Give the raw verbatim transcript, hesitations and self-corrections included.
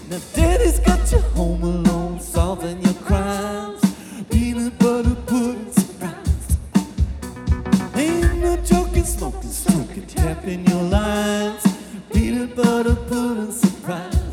Now daddy's got you home alone, solving your crimes. Peanut butter pudding surprise. Ain't no joking, smoking, smoking, tapping your lines. Peanut butter pudding surprise.